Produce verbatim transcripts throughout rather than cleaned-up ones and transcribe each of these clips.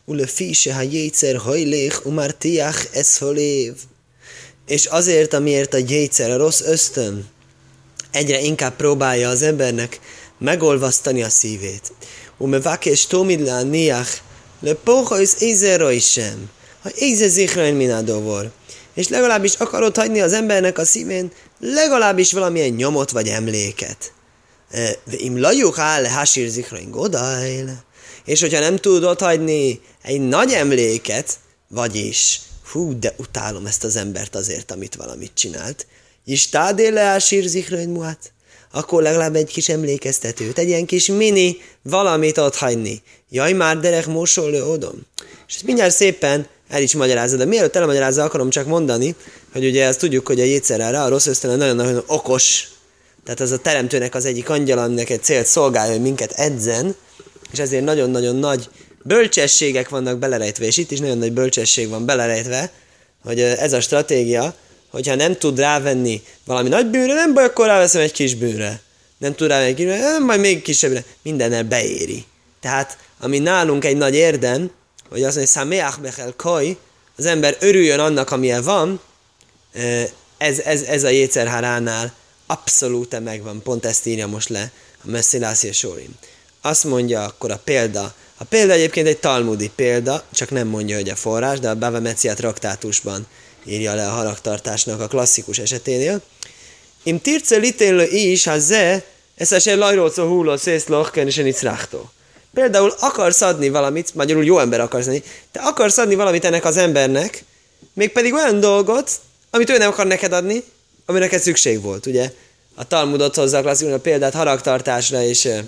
ule fise ha jétszer hajlék, umár tiach eszholév. És azért, amiért a jétszer, a rossz ösztön egyre inkább próbálja az embernek megolvasztani a szívét. Ume vakés tomidlán niach, le pochajsz ézerra is sem. Ha éze zichrain minádóvor. És legalábbis akarod hagyni az embernek a szívén legalábbis valamilyen nyomot vagy emléket. Im lajuk áll hasír zichrain godail. És hogyha nem tudod hagyni egy nagy emléket, vagyis, hú, de utálom ezt az embert azért, amit valamit csinált, és tádéle hasír zichrain muát, akkor legalább egy kis emlékeztetőt, egy ilyen kis mini valamit ott hagyni. Jaj, már derek mosolő odom. És ezt mindjárt szépen el is magyarázza, de mielőtt elmagyarázza, akarom csak mondani, hogy ugye ezt tudjuk, hogy a jétszerára, a rossz ösztön nagyon-nagyon okos, tehát az a teremtőnek az egyik angyala, aminek egy célt szolgálja, hogy minket edzen, és ezért nagyon-nagyon nagy bölcsességek vannak belerejtve, és itt is nagyon nagy bölcsesség van belerejtve, hogy ez a stratégia, hogyha nem tud rávenni valami nagy bűnre, nem baj, akkor ráveszem egy kis bűnre. Nem tud rávenni egy kis bűnre, nem, majd még kisebbre. Mindennel beéri. Tehát, ami nálunk egy nagy érdem, hogy azt mondja, szameach bechel koj, az ember örüljön annak, amilyen van, ez, ez, ez a jétszerháránál abszolút megvan. Pont ezt írja most le a Messzilászia Sórim. Azt mondja akkor a példa. A példa egyébként egy talmudi példa, csak nem mondja, hogy a forrás, de a Bava Metzia traktátusban írja le a haragtartásnak a klasszikus eseténél. Im tirce litélő is, ha ze, ez a se lajrócó hulló szészlochken és enicráktó. Például akarsz adni valamit, magyarul jó ember akarsz adni, te akarsz adni valamit ennek az embernek, mégpedig olyan dolgot, amit ő nem akar neked adni, amire neked szükség volt, ugye? A Talmudot hozza a klasszikus a példát haragtartásra és e,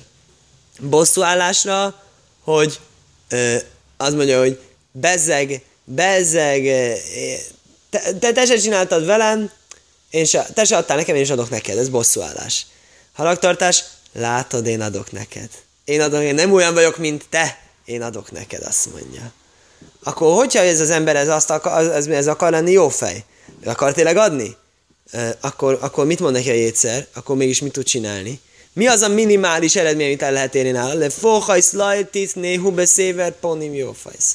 bosszúállásra, hogy e, az mondja, hogy bezzeg, bezzeg, e, te, te, te se csináltad velem, én se, te se adtál nekem, én is adok neked, ez bosszúállás. Haragtartás, látod, én adok neked. Én adok, én nem olyan vagyok, mint te, én adok neked, azt mondja. Akkor hogyha ez az ember ez, azt akar, ez, ez akar lenni jó fej, ő akar tényleg adni, e, akkor, akkor mit mond neki a jétszer, akkor mégis mit tud csinálni? Mi az a minimális eredmény, amit el lehet érni nála? Le fohajsz lajtis néhu beszéver ponim jófajsz.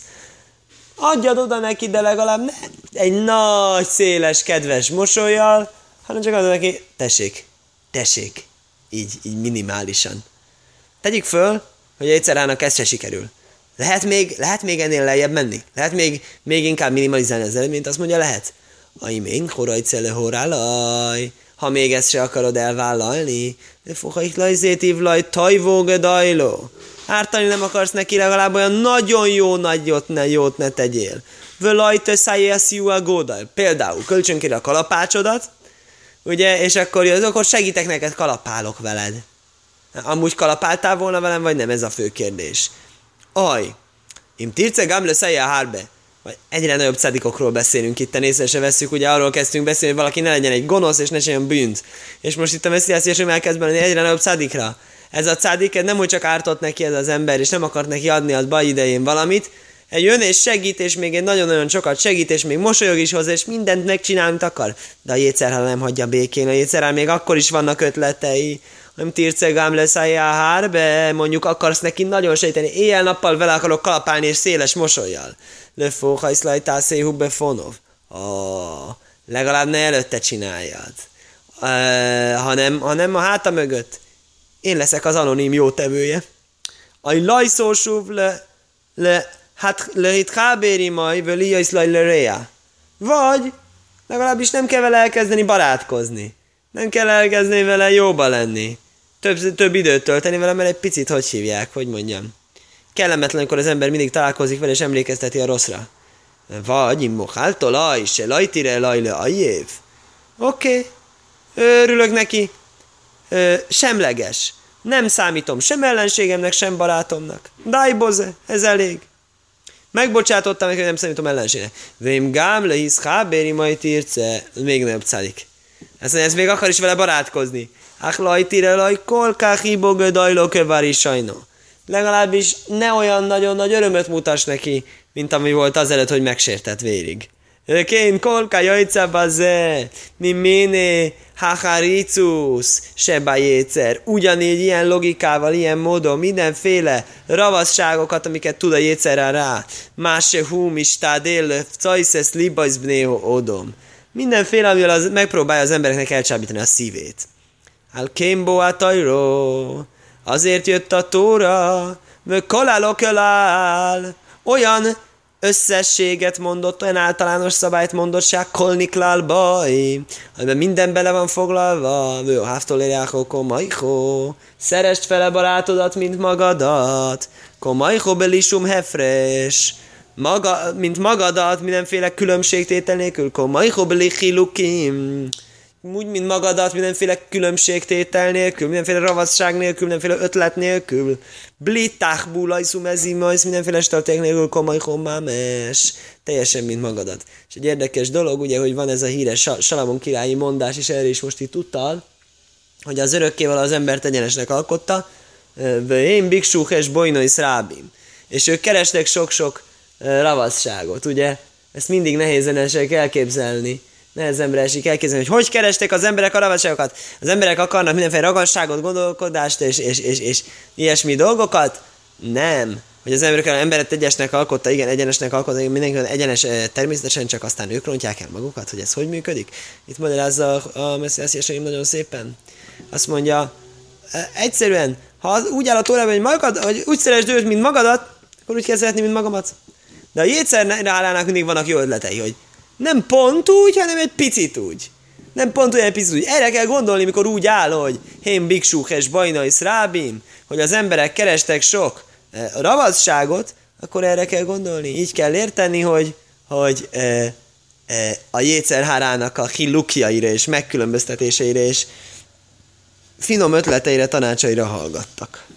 Adjad oda neki, de legalább ne egy nagy, széles, kedves mosollyal, hanem csak adod neki, tessék, tessék, így, így minimálisan. Tegyük föl, hogy egyszerának ez se sikerül. Lehet még, lehet még ennél lejjebb menni? Lehet még, még inkább minimalizálni az eredményt? Azt mondja, lehet. Aimén, horajcele horálaj. Ha még ezt se akarod elvállalni, de fohaik lajzétív laj, tajvóge dajló. Ártani nem akarsz neki, legalább olyan nagyon jó nagyot ne, jót ne tegyél. Völajte szájészjú a gódaj. Például kölcsön kére a kalapácsodat, ugye, és akkor, akkor segítek neked, kalapálok veled. Amúgy kalapáltál volna velem, vagy nem? Ez a fő kérdés. Aj, im tirce gamle szájé a hárbe. Vagy egyre nagyobb cadikokról beszélünk itt, észre se vesszük, ugye arról kezdtünk beszélni, hogy valaki ne legyen egy gonosz, és ne csináljon bűnt. És most itt a Messziász elkezd benni egyre nagyobb cadikra. Ez a cadik nem úgy csak ártott neki ez az ember, és nem akart neki adni az baj idején valamit, egy jön és segít, és még egy nagyon-nagyon sokat segít, és még mosolyog is hozzá, és mindent megcsinál, amit akar. De a jétszerhál nem hagyja békén, a jétszerhál még akkor is vannak ötletei. Nem tircegám lesz a hárbe, mondjuk akarsz neki nagyon sejteni, éjjel-nappal vele akarok kalapálni, és széles mosollyal. Lefóhajsz lajtászé hubbe fonov. Oh, legalább ne előtte csináljad. Uh, hanem, hanem a háta mögött. Én leszek az anonim jótevője. Aj lajszósúv le, le, hát le hit hábéri maj, völi jöjsz laj le réa. Vagy legalábbis nem kell vele elkezdeni barátkozni. Nem kell elkezdeni vele jóba lenni. Több, több időt tölteni vele, mert egy picit, hogy hívják, hogy mondjam. Kellemetlen, amikor az ember mindig találkozik vele, és emlékezteti a rosszra. Vagy, immokáltól laj, se lajtire lajle ajév. Oké, okay. Örülök neki. Ö, semleges. Nem számítom sem ellenségemnek, sem barátomnak. Dájboze, ez elég. Megbocsátottam neki, hogy nem számítom ellenségnek. Vém gám lehisz hábéri majd írce. Még nagyobb cálik. Ezt mondja, ez még akar is vele barátkozni. Ach lajtire laj, kolká hibogö dajló kövári sajno. Legalábbis ne olyan nagyon nagy örömöt mutass neki, mint ami volt azelőtt, hogy megsértett vérig. Kén kolka jajcabaze, mi méné hacharicus, seba jétszer. Ugyanígy ilyen logikával, ilyen módon, mindenféle ravasságokat, amiket tud a jétszerrel rá. Más se húm is tádél, cajszesz libajzbného odom. Mindenféle, amivel az, megpróbálja az embereknek elcsábítani a szívét. Al kémbo a tajró, azért jött a tóra, mő kolálokölál, olyan összességet mondott, olyan általános szabályt mondott, sák kolniklál baj, amiben minden bele van foglalva, mő a háftolérjákó komajhó, szeresd fele barátodat, mint magadat, komajhó belisum hefres, maga, mint magadat, mindenféle különbségtétel nélkül, komajhó belichilukim, úgy, mint magadat, mindenféle különbségtétel nélkül, mindenféle ravasság nélkül, mindenféle ötlet nélkül, blitách bulajszum ezimajsz, mindenféle stratégia nélkül, komajhó mámes, teljesen, mint magadat. És egy érdekes dolog, ugye, hogy van ez a híres Salamon királyi mondás, és erre is most itt utal, hogy az örökkéval az embert egyenesnek alkotta, én biksúh és bojnois rábim. És ők kerestek sok-sok ravasságot, ugye? Ezt mindig nehézen esik elképzelni. Nehezembre esik elképzelni, hogy hogy kerestek az emberek a ravasságokat. Az emberek akarnak mindenféle ragasságot, gondolkodást és, és, és, és ilyesmi dolgokat? Nem. Hogy az emberek az emberet egyesnek alkotta, igen, egyenesnek alkotta, igen, mindenki egyenes természetesen, csak aztán ők rontják el magukat, hogy ez hogy működik. Itt magyarázza a messziás Jeshaim nagyon szépen. Azt mondja, egyszerűen, ha úgy áll a Tórában, hogy, magad, hogy úgy szeresd őt, mint magadat, akkor úgy kell szeretni, mint magamat. De a jétszernálának mindig vannak jó ötletei, hogy nem pont úgy, hanem egy picit úgy. Nem pont olyan picit úgy. Erre kell gondolni, mikor úgy áll, hogy hém biksúh és bajnais rábim, hogy az emberek kerestek sok eh, ravasságot, akkor erre kell gondolni. Így kell érteni, hogy, hogy eh, eh, a jétszerhárának a hilukjaira és megkülönböztetéseire és finom ötleteire, tanácsaira hallgattak.